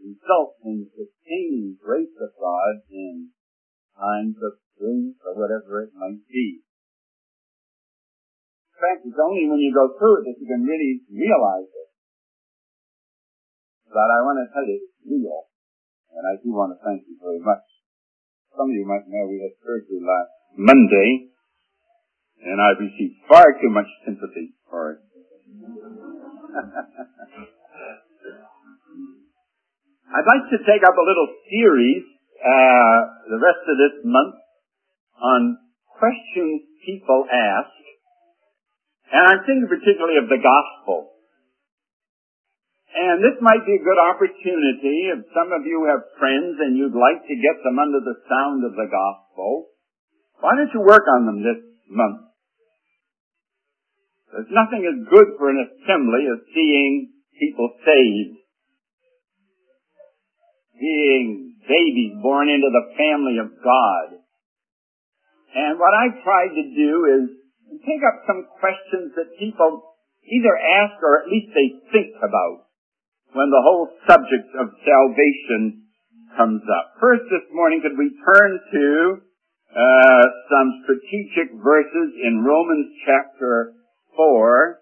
result in sustaining grace of God in times of grief or whatever it might be. In fact, it's only when you go through it that you can really realize it. But I want to tell you, it's real. And I do want to thank you very much. Some of you might know we had surgery last Monday, and I received far too much sympathy for it. I'd like to take up a little series the rest of this month on questions people ask, and I'm thinking particularly of the gospel. And this might be a good opportunity if some of you have friends and you'd like to get them under the sound of the gospel. Why don't you work on them this month? There's nothing as good for an assembly as seeing people saved. Seeing babies born into the family of God. And what I've tried to do is take up some questions that people either ask or at least they think about when the whole subject of salvation comes up. First this morning, could we turn to some strategic verses in Romans chapter 4.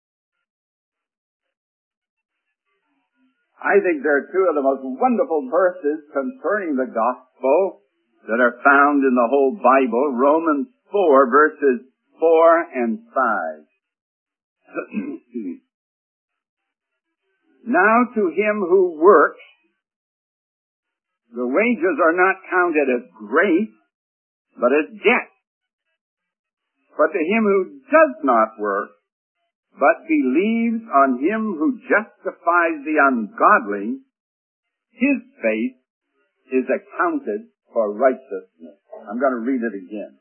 I think they're two of the most wonderful verses concerning the gospel that are found in the whole Bible. Romans 4, verses 4 and 5. Now to him who works, the wages are not counted as grace, but as debt. But to him who does not work, but believes on him who justifies the ungodly, his faith is accounted for righteousness. I'm going to read it again.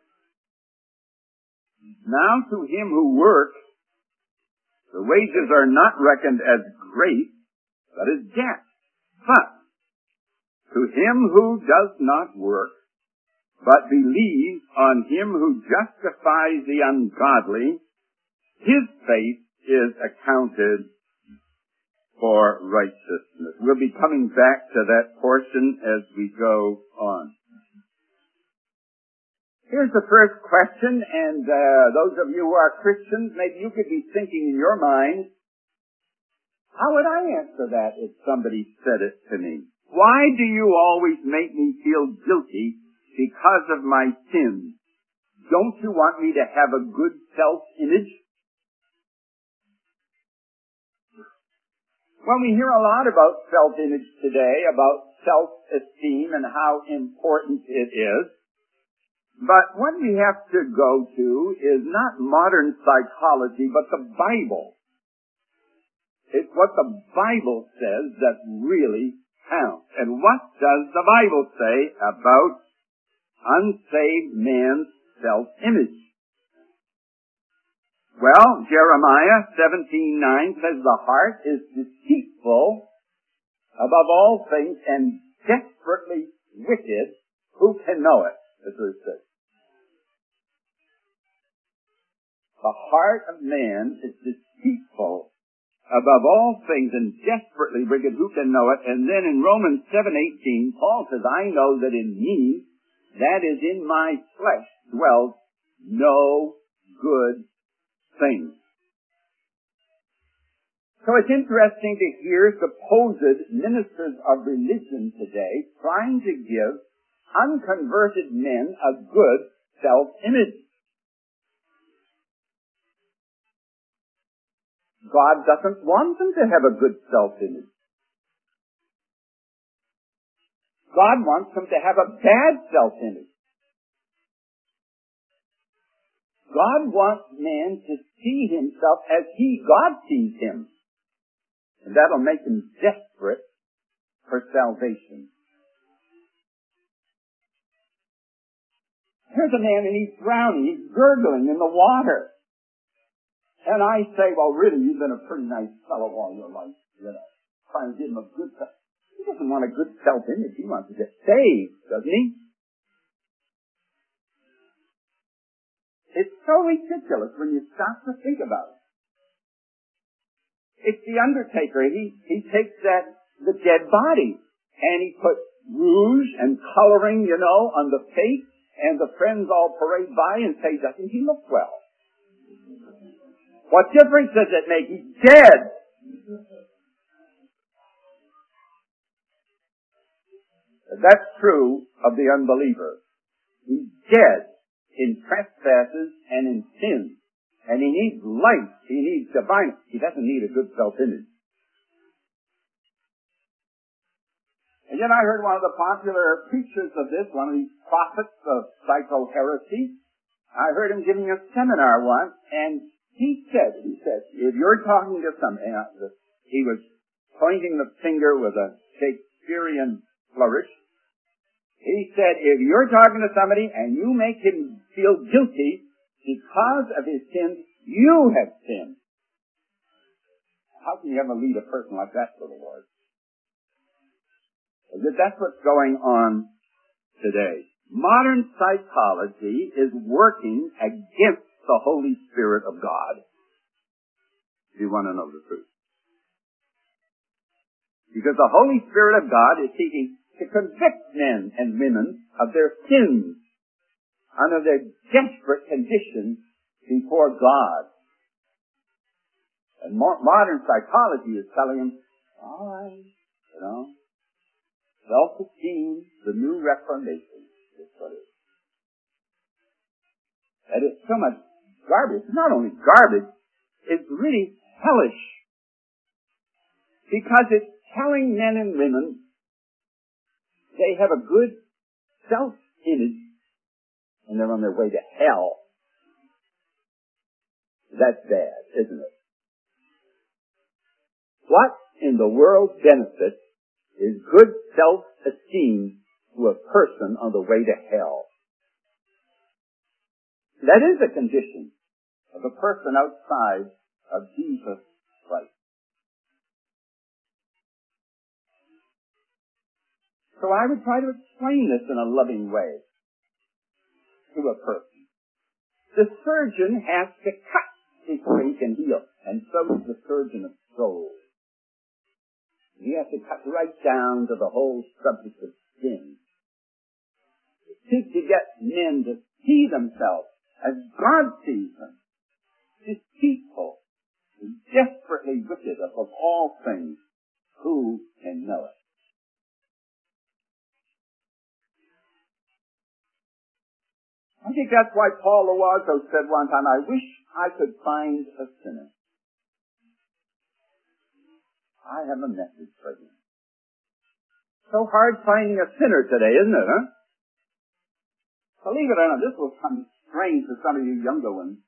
Now to him who works, the wages are not reckoned as grace, but as debt. But to him who does not work, but believes on him who justifies the ungodly, his faith is accounted for righteousness. We'll be coming back to that portion as we go on. Here's the first question, and those of you who are Christians, maybe you could be thinking in your mind, how would I answer that if somebody said it to me? Why do you always make me feel guilty because of my sins? Don't you want me to have a good self-image? Well, we hear a lot about self-image today, about self-esteem and how important it is. But what we have to go to is not modern psychology, but the Bible. It's what the Bible says that really counts. And what does the Bible say about unsaved man's self-image? Well, Jeremiah 17:9 says the heart is deceitful above all things and desperately wicked. Who can know it? That's what it says. The heart of man is deceitful above all things and desperately wicked. Who can know it? And then in Romans 7:18, Paul says, I know that in me, that is in my flesh, dwells no good thing. So it's interesting to hear supposed ministers of religion today trying to give unconverted men a good self-image. God doesn't want them to have a good self-image. God wants them to have a bad self-image. God wants man to see himself as God sees him. And that'll make him desperate for salvation. Here's a man and he's drowning, he's gurgling in the water. And I say, well, really, you've been a pretty nice fellow all your life, trying to give him a good self. He doesn't want a good self-image. He wants to get saved, doesn't he? It's so ridiculous when you stop to think about it. It's the undertaker. He takes the dead body and he put rouge and coloring, on the face, and the friends all parade by and say, doesn't he look well? What difference does it make? He's dead. That's true of the unbeliever. He's dead in trespasses and in sin. And he needs life. He needs divine. He doesn't need a good self-image. And yet I heard one of the popular preachers of this, one of these prophets of psycho-heresy, I heard him giving a seminar once, and he said, if you're talking to somebody, he was pointing the finger with a Shakespearean flourish. He said, if you're talking to somebody and you make him feel guilty because of his sins, you have sinned. How can you ever lead a person like that to the Lord? That's what's going on today. Modern psychology is working against the Holy Spirit of God. If you want to know the truth. Because the Holy Spirit of God is seeking to convict men and women of their sins under their desperate condition before God. And modern psychology is telling them, all right, self-esteem, the new reformation. That's what it is. That is so much garbage. It's not only garbage, it's really hellish. Because it's telling men and women they have a good self-image and they're on their way to hell. That's bad, isn't it? What in the world benefits is good self-esteem to a person on the way to hell? That is a condition of a person outside of Jesus Christ. So I would try to explain this in a loving way to a person. The surgeon has to cut before he can heal, and so is the surgeon of souls. He has to cut right down to the whole subject of sin. Seek to get men to see themselves as God sees them. Deceitful, desperately wicked above all things, who can know it? I think that's why Paul Loazo said one time, I wish I could find a sinner. I have a message for him. So hard finding a sinner today, isn't it, huh? Believe it or not, this will come strange to some of you younger ones.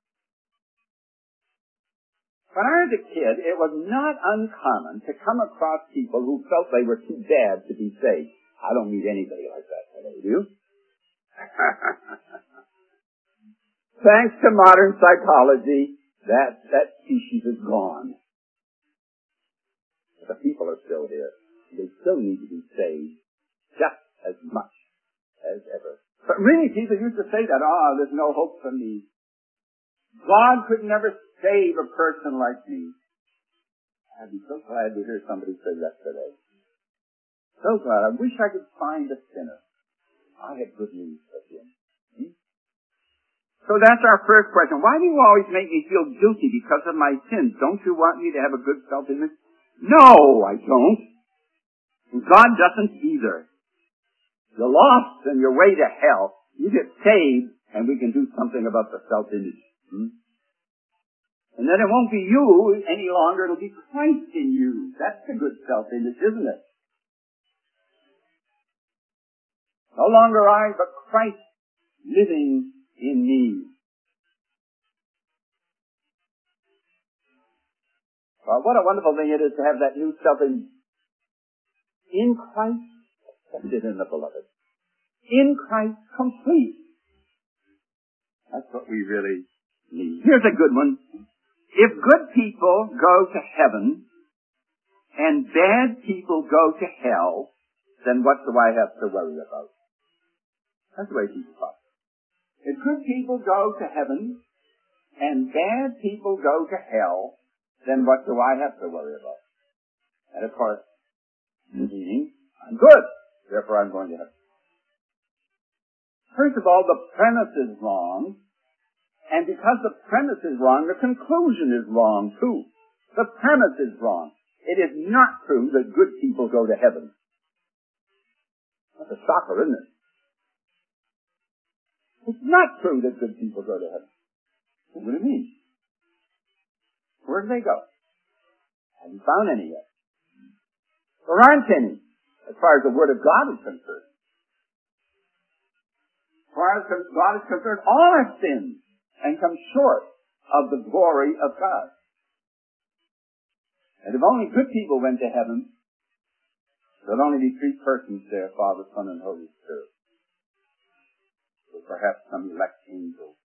When I was a kid, it was not uncommon to come across people who felt they were too bad to be saved. I don't meet anybody like that today, do you? Thanks to modern psychology, that species is gone. But the people are still here. They still need to be saved just as much as ever. But really, people used to say that, there's no hope for me. God could never save a person like me. I'd be so glad to hear somebody say that today. So glad. I wish I could find a sinner. I have good news for him. So that's our first question. Why do you always make me feel guilty because of my sins? Don't you want me to have a good self-image? No, I don't. And God doesn't either. You're lost on your way to hell. You get saved, and we can do something about the self-image. And then it won't be you any longer. It'll be Christ in you. That's a good self-image, isn't it? No longer I, but Christ living in me. Well, what a wonderful thing it is to have that new self-image in Christ, accepted in the beloved. In Christ, complete. That's what we really need. Here's a good one. If good people go to heaven and bad people go to hell, then what do I have to worry about? That's the way people talk. If good people go to heaven and bad people go to hell, then what do I have to worry about? And of course, meaning, I'm good, therefore I'm going to heaven. First of all, the premise is wrong, and because the premise is wrong, the conclusion is wrong too. The premise is wrong. It is not true that good people go to heaven. That's a shocker, isn't it? It's not true that good people go to heaven. What do you mean? Where do they go? Haven't found any yet. There aren't any, as far as the Word of God is concerned. As far as God is concerned, all have sinned and come short of the glory of God. And if only good people went to heaven, there'd only be three persons there, Father, Son, and Holy Spirit. Or perhaps some elect angels.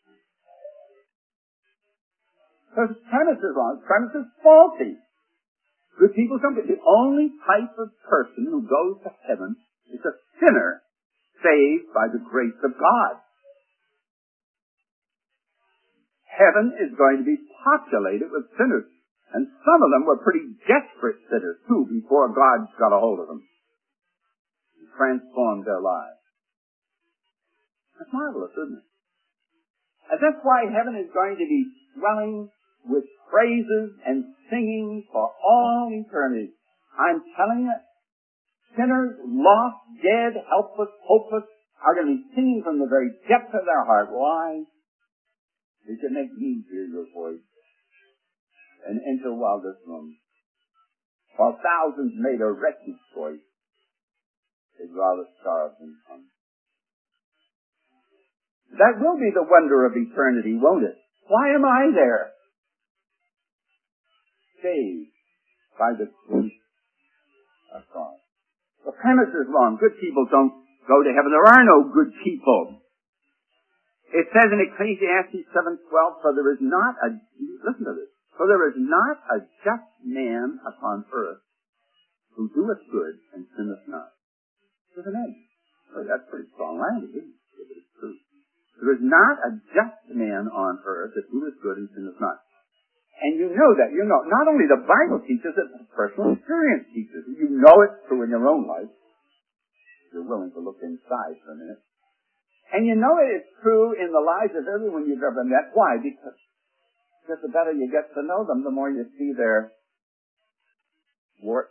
So the premise is wrong. The premise is faulty. Good people come to the only type of person who goes to heaven is a sinner saved by the grace of God. Heaven is going to be populated with sinners. And some of them were pretty desperate sinners, too, before God got a hold of them and transformed their lives. That's marvelous, isn't it? And that's why heaven is going to be swelling with praises and singing for all eternity. I'm telling you, sinners, lost, dead, helpless, hopeless, are going to be singing from the very depth of their heart. Why? They can make me hear your voice and enter while this room. While thousands made a wretched choice, they'd rather starve than come. That will be the wonder of eternity, won't it? Why am I there? Saved by the grace of God. The premise is wrong. Good people don't go to heaven. There are no good people. It says in Ecclesiastes 7:12, for there is not a, listen to this, for there is not a just man upon earth who doeth good and sinneth not. There's an end. Well, that's pretty strong language, isn't it? If it's true. There is not a just man on earth that doeth good and sinneth not. And you know that. You know, not only the Bible teaches it, but personal experience teaches it. You know it's true in your own life. You're willing to look inside for a minute. And you know it is true in the lives of everyone you've ever met. Why? Because the better you get to know them, the more you see their warts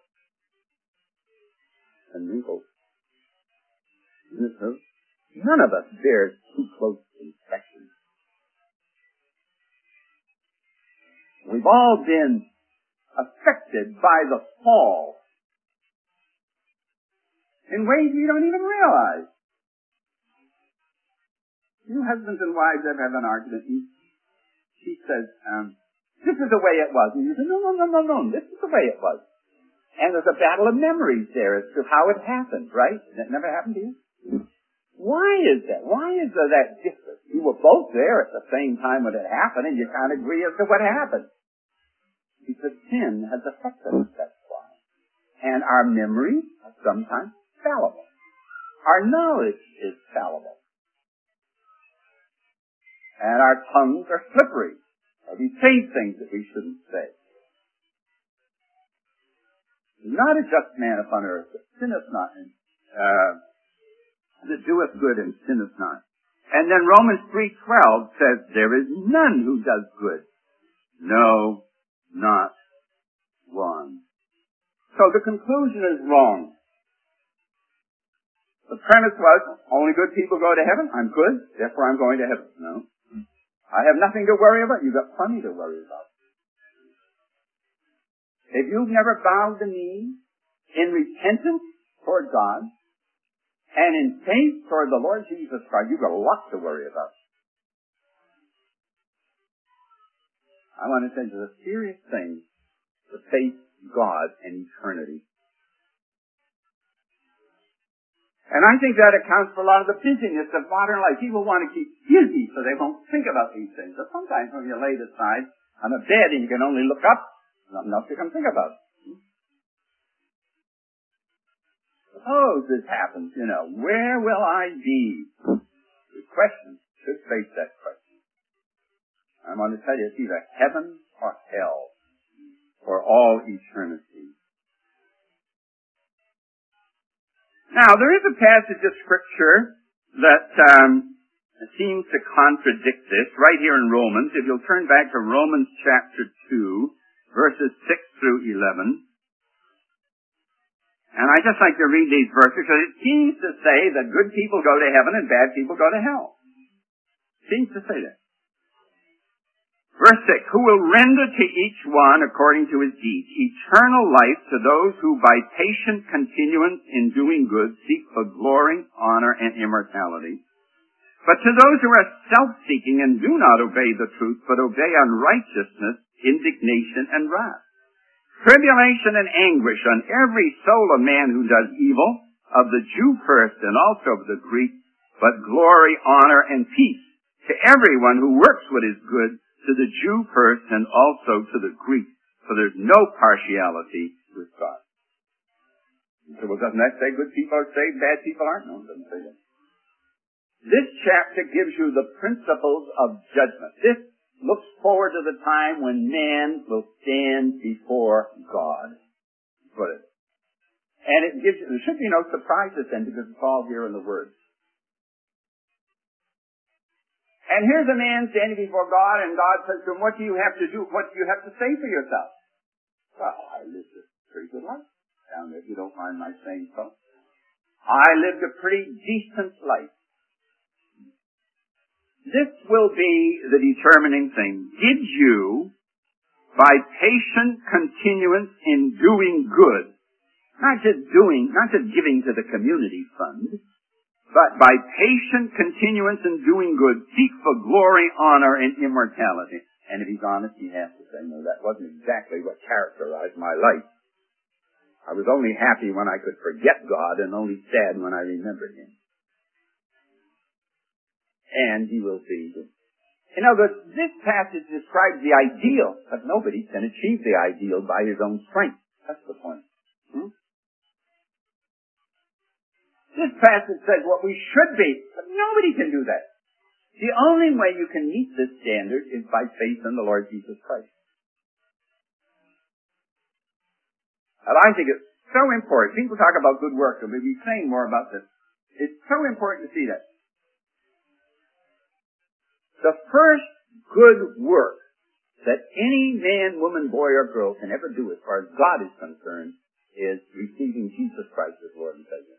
and wrinkles. Isn't it true? None of us dares too close inspection. We've all been affected by the fall in ways we don't even realize. You husbands and wives have had an argument, and she says, this is the way it was. And you say, no, this is the way it was. And there's a battle of memories there as to how it happened, right? That never happened to you? Why is that? Why is there that difference? You were both there at the same time when it happened, and you can't agree as to what happened. Because sin has affected us, that's why. And our memories are sometimes fallible. Our knowledge is fallible. And our tongues are slippery. Or we say things that we shouldn't say. There's not a just man upon earth that sinneth not, that doeth good and sinneth not. And then Romans 3:12 says, there is none who does good. No, not one. So the conclusion is wrong. The premise was, only good people go to heaven. I'm good, therefore I'm going to heaven. No. I have nothing to worry about. You've got plenty to worry about. If you've never bowed the knee in repentance toward God and in faith toward the Lord Jesus Christ, you've got a lot to worry about. I want to say there's a serious thing to face God and eternity. And I think that accounts for a lot of the busyness of modern life. People want to keep busy so they won't think about these things. But sometimes when you're laid aside on a bed and you can only look up, nothing else you can think about. Suppose this happens, where will I be? Good question. Should face that question. I want to tell you, it's either heaven or hell for all eternity. Now, there is a passage of Scripture that seems to contradict this right here in Romans. If you'll turn back to Romans chapter 2, verses 6 through 11. And I just like to read these verses because it seems to say that good people go to heaven and bad people go to hell. It seems to say that. Verse 6, who will render to each one according to his deeds eternal life to those who by patient continuance in doing good seek for glory, honor, and immortality. But to those who are self-seeking and do not obey the truth, but obey unrighteousness, indignation, and wrath. Tribulation and anguish on every soul of man who does evil, of the Jew first and also of the Greek, but glory, honor, and peace to everyone who works what is good, to the Jew first and also to the Greek, for there's no partiality with God. So, well, doesn't that say good people are saved, bad people aren't? No, it doesn't say that. This chapter gives you the principles of judgment. This looks forward to the time when man will stand before God. Put it. And it gives you, there should be no surprises then because it's all here in the Word. And here's a man standing before God, and God says to him, what do you have to do? What do you have to say for yourself? Well, I lived a pretty good life down there, if you don't mind my saying so. I lived a pretty decent life. This will be the determining thing. Did you, by patient continuance in doing good, not just giving to the community fund, but by patient continuance in doing good, seek for glory, honor, and immortality. And if he's honest, he has to say, no, that wasn't exactly what characterized my life. I was only happy when I could forget God and only sad when I remembered Him. And he will see. You know, this passage describes the ideal, but nobody can achieve the ideal by his own strength. That's the point. This passage says what we should be, but nobody can do that. The only way you can meet this standard is by faith in the Lord Jesus Christ. And I think it's so important. People talk about good works, and we'll be saying more about this. It's so important to see that. The first good work that any man, woman, boy, or girl can ever do as far as God is concerned is receiving Jesus Christ as Lord and Savior.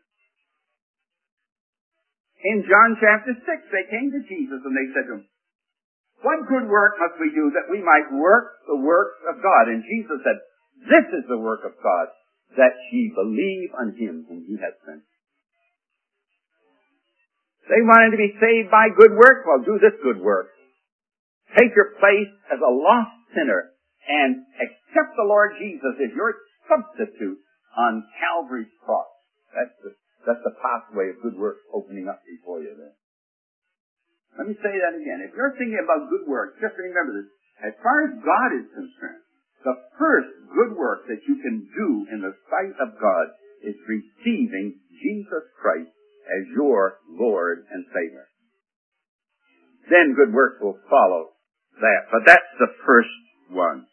In John chapter 6, they came to Jesus and they said to him, what good work must we do that we might work the works of God? And Jesus said, this is the work of God, that ye believe on Him whom He hath sent. They wanted to be saved by good works. Well, do this good work. Take your place as a lost sinner and accept the Lord Jesus as your substitute on Calvary's cross. That's the pathway of good works opening up before you there. Let me say that again. If you're thinking about good works, just remember this. As far as God is concerned, the first good work that you can do in the sight of God is receiving Jesus Christ as your Lord and Savior. Then good works will follow that. But that's the first one.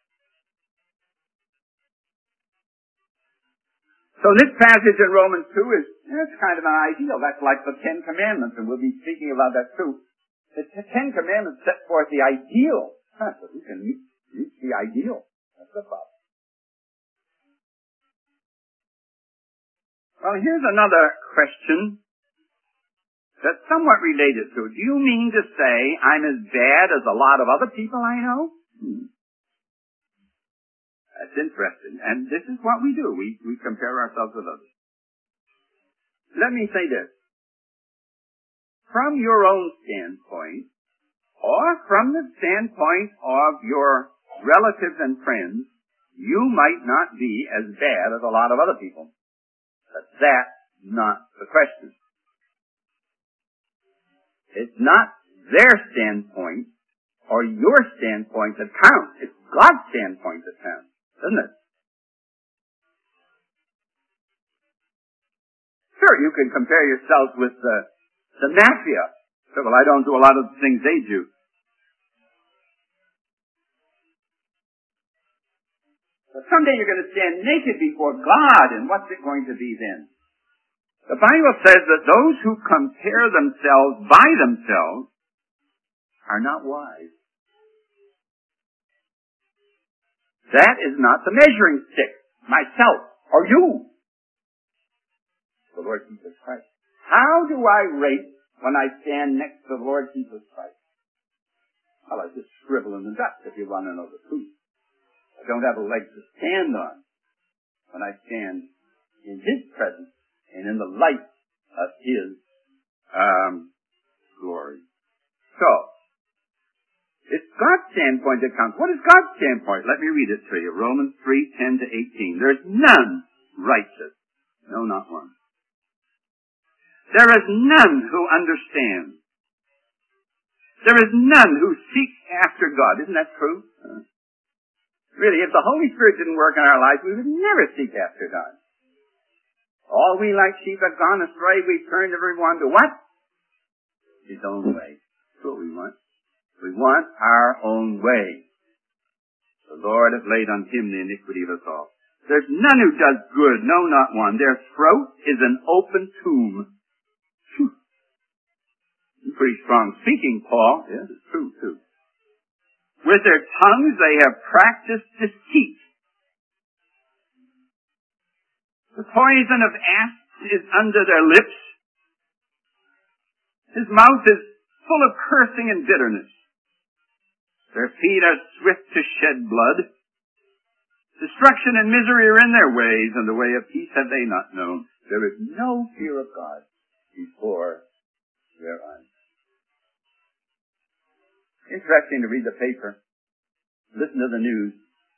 So this passage in Romans 2 it's kind of an ideal. That's like the Ten Commandments, and we'll be speaking about that too. The Ten Commandments set forth the ideal. So we can reach the ideal. That's the problem. Well, here's another question that's somewhat related to it. Do you mean to say I'm as bad as a lot of other people I know? That's interesting. And this is what we do. We compare ourselves with others. Let me say this. From your own standpoint, or from the standpoint of your relatives and friends, you might not be as bad as a lot of other people. But that's not the question. It's not their standpoint or your standpoint that counts. It's God's standpoint that counts, isn't it? Sure, you can compare yourself with the mafia. So, well, I don't do a lot of the things they do. But someday you're going to stand naked before God, and what's it going to be then? The Bible says that those who compare themselves by themselves are not wise. That is not the measuring stick. Myself or you. The Lord Jesus Christ. How do I rate when I stand next to the Lord Jesus Christ? Well, I just shrivel in the dust if you want to know the truth. I don't have a leg to stand on when I stand in His presence and in the light of His glory. So, it's God's standpoint that counts. What is God's standpoint? Let me read it to you. Romans 3:10-18. There's none righteous. No, not one. There is none who understands. There is none who seeks after God. Isn't that true? Really, if the Holy Spirit didn't work in our lives, we would never seek after God. All we like sheep have gone astray. We turn everyone to what? His own way. That's what we want. We want our own way. The Lord hath laid on Him the iniquity of us all. There's none who does good, no, not one. Their throat is an open tomb. Pretty strong speaking, Paul. Yes, it's true, too. With their tongues they have practiced deceit. The poison of asps is under their lips. His mouth is full of cursing and bitterness. Their feet are swift to shed blood. Destruction and misery are in their ways, and the way of peace have they not known. There is no fear of God before their eyes. Interesting to read the paper, listen to the news.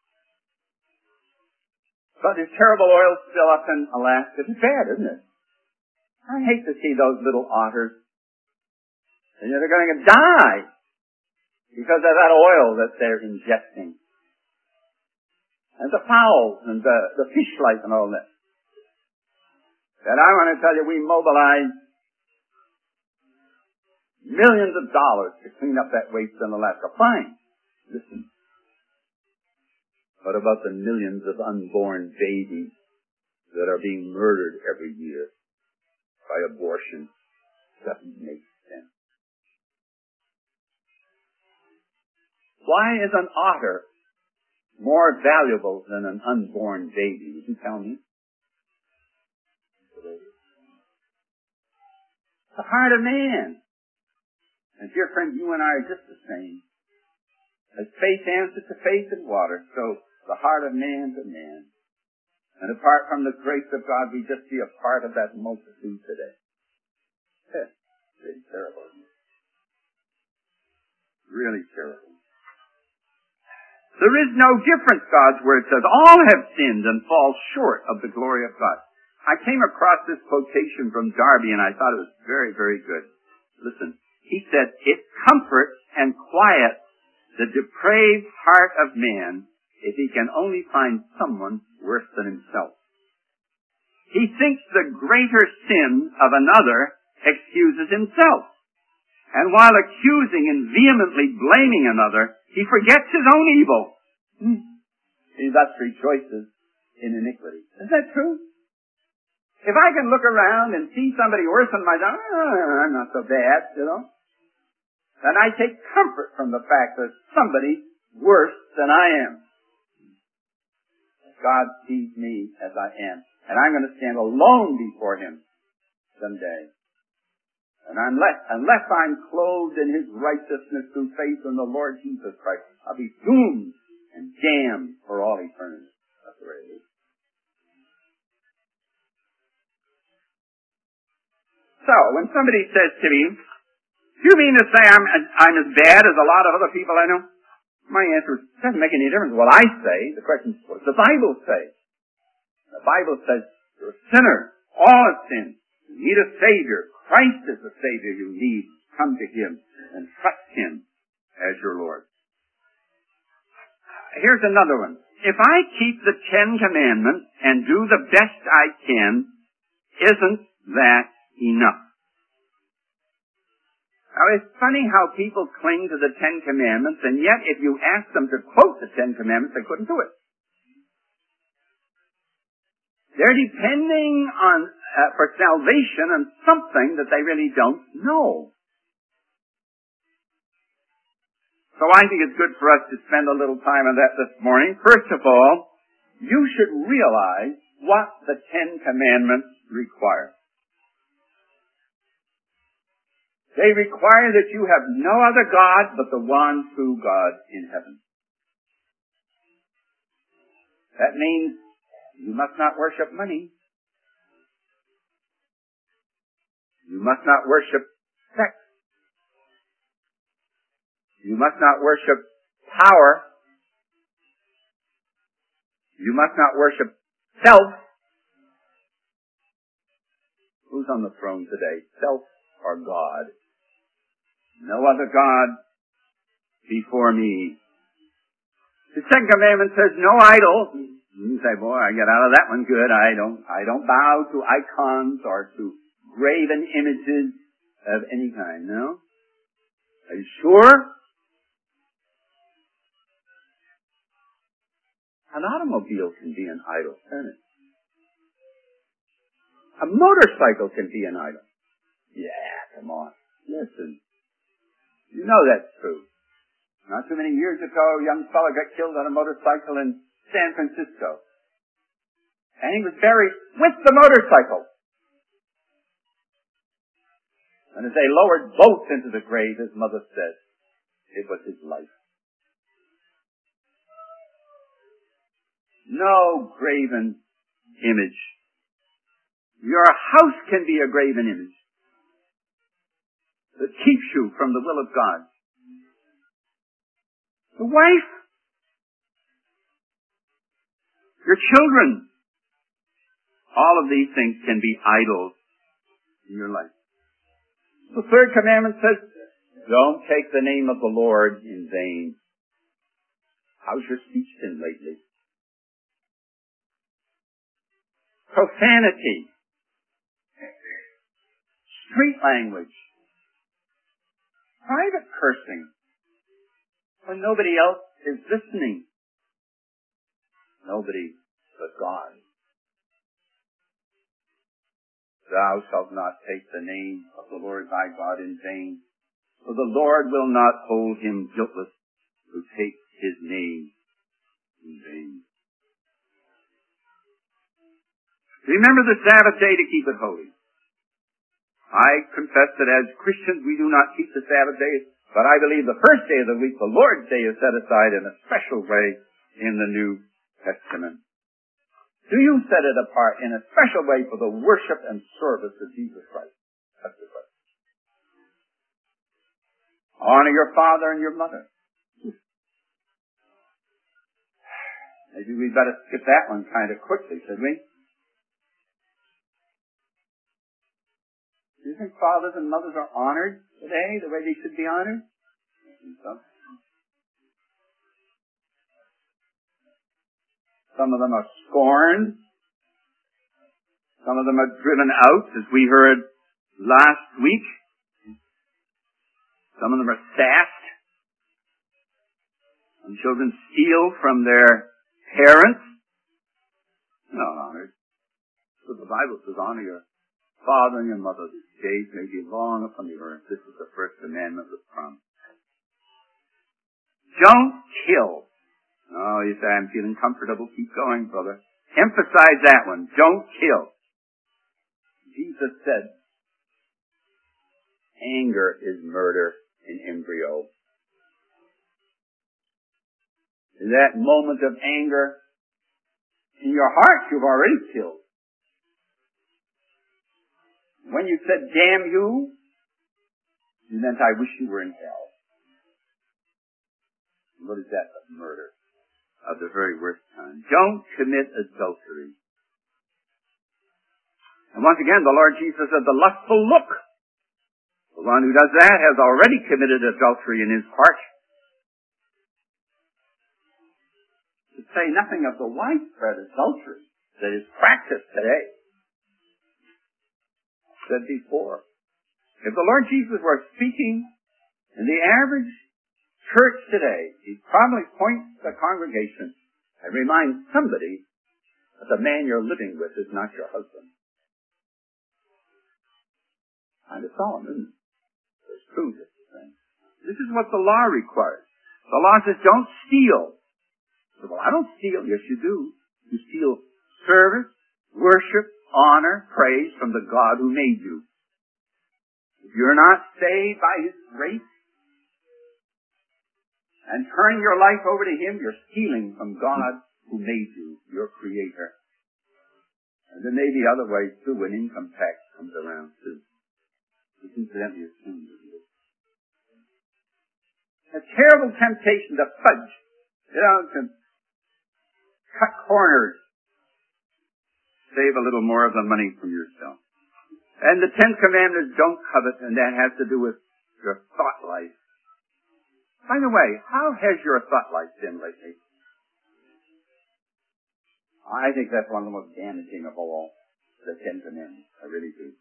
But this terrible oil spill up in Alaska, it's bad, isn't it? I hate to see those little otters. And they're going to die because of that oil that they're ingesting. And the fowls and the fish life and all that. And I want to tell you, we mobilized millions of dollars to clean up that waste in Alaska. Fine. Listen. What about the millions of unborn babies that are being murdered every year by abortion? Doesn't make sense. Why is an otter more valuable than an unborn baby? Would you tell me? The heart of man. And dear friend, you and I are just the same. As faith answers to faith in water, so the heart of man to man. And apart from the grace of God, we just see a part of that multitude today. It's really terrible. Really terrible. There is no difference, God's word says. All have sinned and fall short of the glory of God. I came across this quotation from Darby, and I thought it was very, very good. Listen. He said, it comforts and quiets the depraved heart of man if he can only find someone worse than himself. He thinks the greater sin of another excuses himself. And while accusing and vehemently blaming another, he forgets his own evil. He thus rejoices in iniquity. Is that true? If I can look around and see somebody worse than myself, I'm not so bad, you know. And I take comfort from the fact that somebody worse than I am. God sees me as I am. And I'm going to stand alone before Him someday. And unless I'm clothed in His righteousness through faith in the Lord Jesus Christ, I'll be doomed and damned for all eternity. That's the way it is. So, when somebody says to me, do you mean to say I'm as bad as a lot of other people I know? My answer is, it doesn't make any difference what I say. The question is, what does the Bible say? The Bible says, you're a sinner. All have sinned. You need a Savior. Christ is the Savior you need. Come to Him and trust Him as your Lord. Here's another one. If I keep the 10 Commandments and do the best I can, isn't that enough? Now, it's funny how people cling to the 10 Commandments, and yet if you ask them to quote the 10 Commandments, they couldn't do it. They're depending on for salvation and something that they really don't know. So I think it's good for us to spend a little time on that this morning. First of all, you should realize what the Ten Commandments require. They require that you have no other God but the one true God in heaven. That means you must not worship money. You must not worship sex. You must not worship power. You must not worship self. Who's on the throne today? Self or God? No other God before me. The second commandment says no idol. You say, boy, I get out of that one good. I don't bow to icons or to graven images of any kind. No? Are you sure? An automobile can be an idol, can't it? A motorcycle can be an idol. Yeah, come on. Listen. You know that's true. Not too many years ago, a young fellow got killed on a motorcycle in San Francisco. And he was buried with the motorcycle. And as they lowered both into the grave, his mother said, it was his life. No graven image. Your house can be a graven image that keeps you from the will of God. The wife, your children, all of these things can be idols in your life. The third commandment says, don't take the name of the Lord in vain. How's your speech been lately? Profanity, street language, private cursing, when nobody else is listening. Nobody but God. Thou shalt not take the name of the Lord thy God in vain, for the Lord will not hold him guiltless who takes his name in vain. Remember the Sabbath day to keep it holy. I confess that as Christians we do not keep the Sabbath day, but I believe the first day of the week, the Lord's Day, is set aside in a special way in the New Testament. Do you set it apart in a special way for the worship and service of Jesus Christ? That's the question. Honor your father and your mother. Maybe we'd better skip that one kind of quickly, should we? Do you think fathers and mothers are honored today the way they should be honored? I think so. Some of them are scorned. Some of them are driven out, as we heard last week. Some of them are sassed. Some children steal from their parents. They're not honored. So the Bible says, honor your father and your mother. These days may be long upon the earth. This is the first commandment with promise. Don't kill. Oh, you say, I'm feeling comfortable. Keep going, brother. Emphasize that one. Don't kill. Jesus said, anger is murder in embryo. In that moment of anger, in your heart, you've already killed. When you said, damn you, you meant, I wish you were in hell. What is that but murder of the very worst kind? Don't commit adultery. And once again, the Lord Jesus said, the lustful look. The one who does that has already committed adultery in his heart. To say nothing of the widespread adultery that is practiced today. I said before, if the Lord Jesus were speaking in the average church today, he'd probably point to the congregation and remind somebody that the man you're living with is not your husband. kind of solemn, isn't it? There's truth in this thing. This is what the law requires. The law says, don't steal. So, well, I don't steal. Yes, you do. You steal service, worship, honor, praise from the God who made you. If you're not saved by His grace and turning your life over to Him, you're stealing from God who made you, your Creator. And there may be other ways too when income tax comes around too. It's incidentally assumed, isn't it? A terrible temptation to fudge, to cut corners, save a little more of the money from yourself. And the 10 Commandments, don't covet, and that has to do with your thought life. By the way, how has your thought life been lately? I think that's one of the most damaging of all, the 10 Commandments. I really do.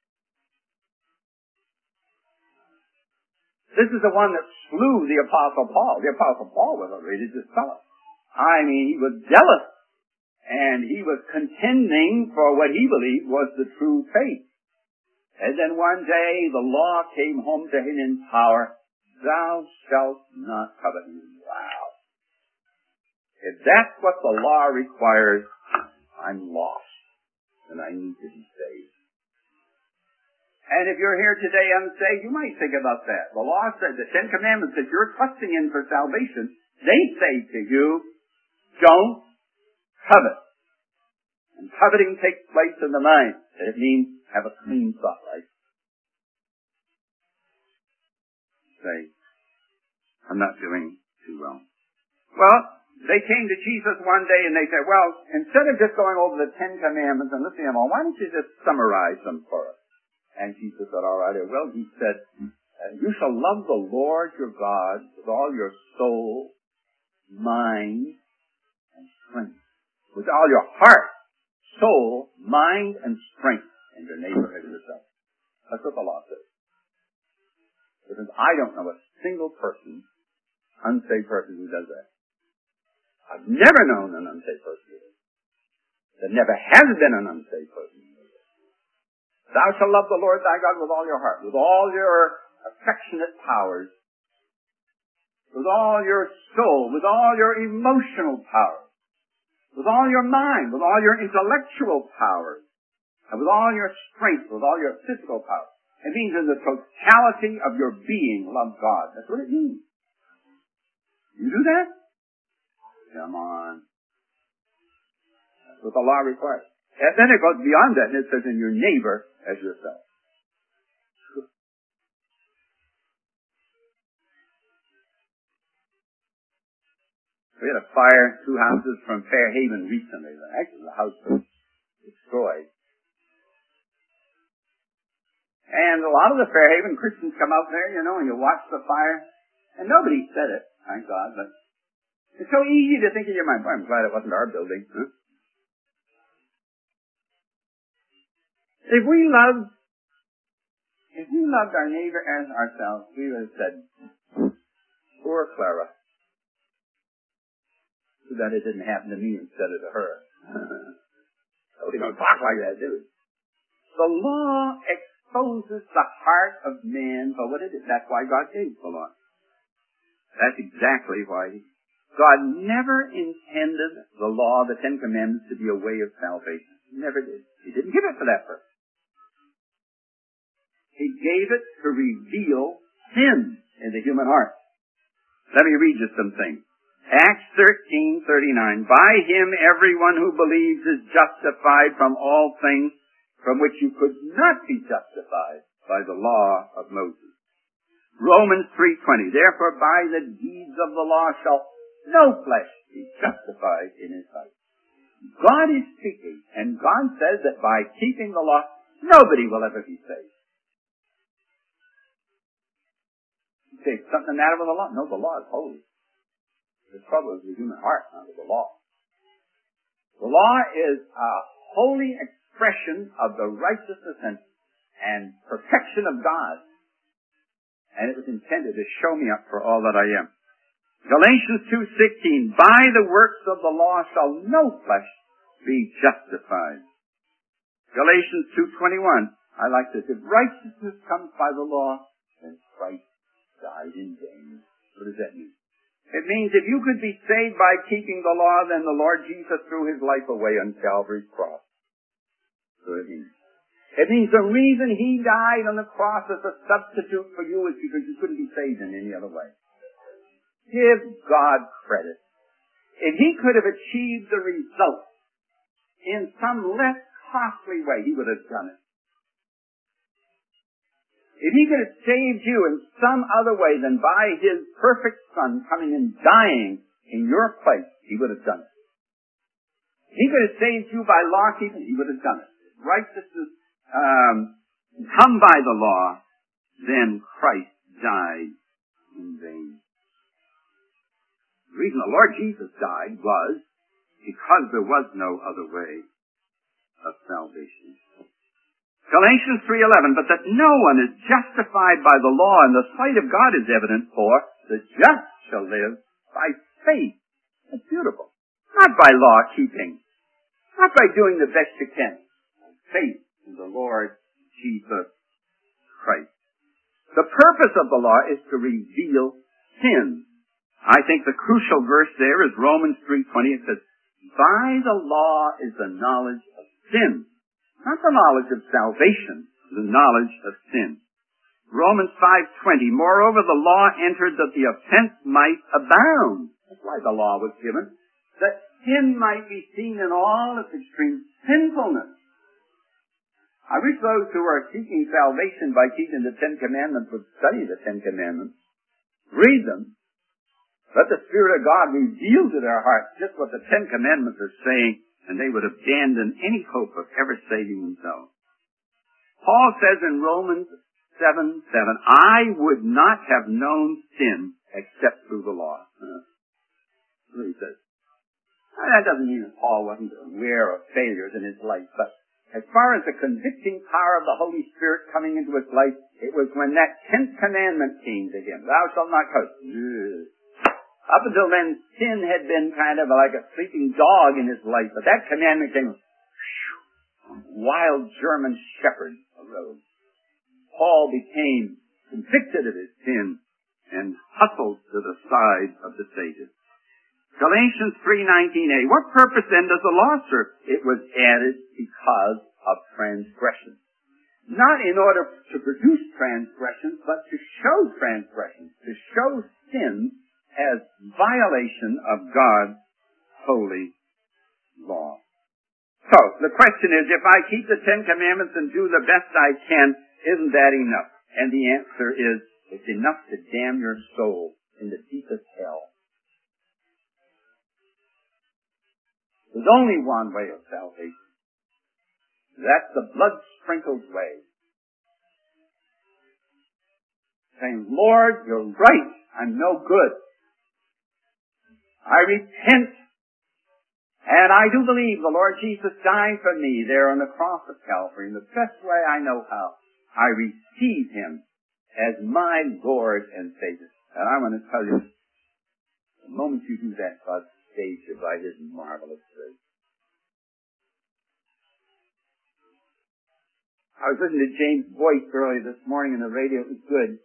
This is the one that slew the Apostle Paul. The Apostle Paul was a religious fellow. I mean, he was jealous, and he was contending for what he believed was the true faith. And then one day the law came home to him in power. Thou shalt not covet. Wow. If that's what the law requires, I'm lost, and I need to be saved. And if you're here today unsaved, you might think about that. The law said, the 10 Commandments that you're trusting in for salvation, they say to you, don't covet. And coveting takes place in the mind. It means have a clean thought life. Say, I'm not doing too well. Well, they came to Jesus one day and they said, well, instead of just going over the 10 Commandments and listening to them all, why don't you just summarize them for us? And Jesus said, all right, I will. He said, you shall love the Lord your God with all your soul, mind, and strength. With all your heart, soul, mind, and strength. And your neighbor as yourself. That's what the law says. Because I don't know a single person, unsaved person, who does that. I've never known an unsaved person who does that. There never has been an unsaved person who does that. Thou shalt love the Lord thy God with all your heart, with all your affectionate powers, with all your soul, with all your emotional powers, with all your mind, with all your intellectual powers, and with all your strength, with all your physical power. It means in the totality of your being, love God. That's what it means. You do that? Come on. That's what the law requires. And then it goes beyond that, and it says, in your neighbor as yourself. We had a fire, 2 houses from Fairhaven recently. Actually, the house was destroyed. And a lot of the Fairhaven Christians come out there, and you watch the fire. And nobody said it, thank God, but it's so easy to think in your mind, I'm glad it wasn't our building. Huh? If we loved our neighbor as ourselves, we would have said, poor Clara. Too bad it didn't happen to me instead of to her. So we don't talk like that, do we? The law exposes the heart of man for what it is. That's why God gave the law. That's exactly why. God never intended the law, the 10 Commandments, to be a way of salvation. He never did. He didn't give it for that purpose. He gave it to reveal sin in the human heart. Let me read you some things. Acts 13:39. By him everyone who believes is justified from all things from which you could not be justified by the law of Moses. Romans 3:20. Therefore by the deeds of the law shall no flesh be justified in his sight. God is speaking, and God says that by keeping the law, nobody will ever be saved. You say, something the matter with the law? No, the law is holy. The trouble is the human heart, not with the law. The law is a holy expression of the righteousness and perfection of God. And it was intended to show me up for all that I am. Galatians 2:16, by the works of the law shall no flesh be justified. Galatians 2:21, I like this. If righteousness comes by the law, then Christ died in vain. What does that mean? It means if you could be saved by keeping the law, then the Lord Jesus threw his life away on Calvary's cross. So it means. It means the reason he died on the cross as a substitute for you is because you couldn't be saved in any other way. Give God credit. If he could have achieved the result in some less costly way, he would have done it. If he could have saved you in some other way than by his perfect Son coming and dying in your place, he would have done it. If he could have saved you by law keeping, he would have done it. If righteousness come by the law, then Christ died in vain. The reason the Lord Jesus died was because there was no other way of salvation. Galatians 3:11, but that no one is justified by the law in the sight of God is evident, for the just shall live by faith. That's beautiful. Not by law keeping. Not by doing the best you can. Faith in the Lord Jesus Christ. The purpose of the law is to reveal sin. I think the crucial verse there is Romans 3:20. It says, by the law is the knowledge of sin. Not the knowledge of salvation, the knowledge of sin. Romans 5:20, moreover the law entered that the offense might abound. That's why the law was given. That sin might be seen in all its extreme sinfulness. I wish those who are seeking salvation by keeping the Ten Commandments would study the Ten Commandments. Read them. Let the Spirit of God reveal to their hearts just what the Ten Commandments are saying, and they would abandon any hope of ever saving themselves. Paul says in Romans 7:7, I would not have known sin except through the law. That's what he says. Now, that doesn't mean that Paul wasn't aware of failures in his life, but as far as the convicting power of the Holy Spirit coming into his life, it was when that 10th commandment came to him. Thou shalt not covet. Up until then, sin had been kind of like a sleeping dog in his life, but that commandment came, wild German shepherd arose. Paul became convicted of his sin and hustled to the side of the Savior. Galatians 3:19a, what purpose then does the law serve? It was added because of transgression. Not in order to produce transgressions, but to show transgressions, to show sin as violation of God's holy law. So, the question is, if I keep the Ten Commandments and do the best I can, isn't that enough? And the answer is, it's enough to damn your soul in the deepest hell. There's only one way of salvation. That's the blood-sprinkled way. Saying, Lord, you're right. I'm no good. I repent, and I do believe the Lord Jesus died for me there on the cross of Calvary. In the best way I know how, I receive him as my Lord and Savior. And I want to tell you, the moment you do that, God saves you by his marvelous grace. I was listening to James Boyce earlier this morning on the radio. It was good.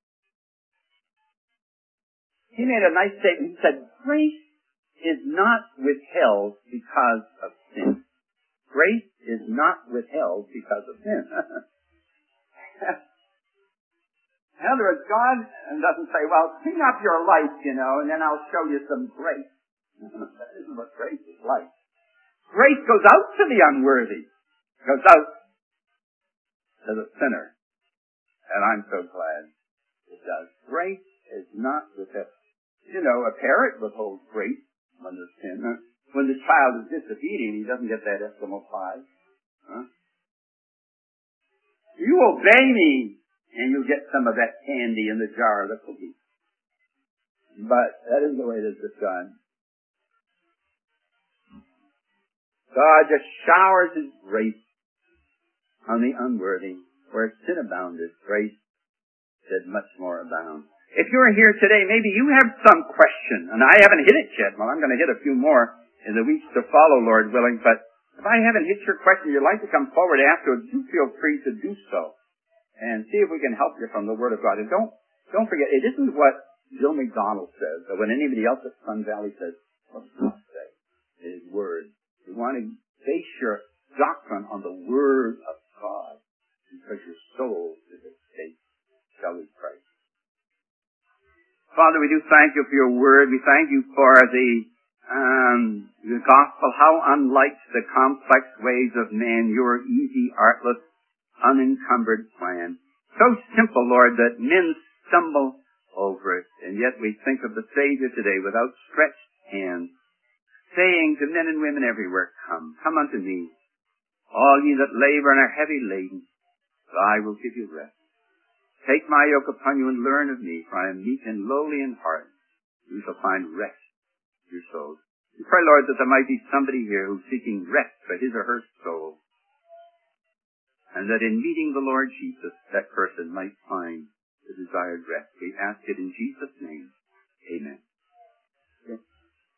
He made a nice statement. He said, grace is not withheld because of sin. Grace is not withheld because of sin. In other words, God doesn't say, well, clean up your life, and then I'll show you some grace. That isn't what grace is like. Grace goes out to the unworthy. It goes out to the sinner. And I'm so glad it does. Grace is not withheld. A parent withholds grace when there's sin. When the child is disobedient, he doesn't get that Eskimo pie. You obey me, and you'll get some of that candy in the jar of the cookie. But that isn't the way this is done. God just showers his grace on the unworthy. Where sin abounded, grace did much more abound. If you're here today, maybe you have some question, and I haven't hit it yet. Well, I'm going to hit a few more in the weeks to follow, Lord willing, but If I haven't hit your question, you'd like to come forward afterwards, do feel free to do so. And see if we can help you from the Word of God. And don't forget, it isn't what Bill McDonald says, or when anybody else at Sun Valley says, what God say? His Word. You want to base your doctrine on the Word of God, because your soul is at stake. Shall we pray? Father, we do thank you for your Word. We thank you for the gospel, how unlike the complex ways of man, your easy, artless, unencumbered plan. So simple, Lord, that men stumble over it, and yet we think of the Savior today with outstretched hands, saying to men and women everywhere, come unto me, all ye that labor and are heavy laden, for I will give you rest. Take my yoke upon you and learn of me, for I am meek and lowly in heart. You shall find rest for your souls. We pray, Lord, that there might be somebody here who's seeking rest for his or her soul, and that in meeting the Lord Jesus, that person might find the desired rest. We ask it in Jesus' name.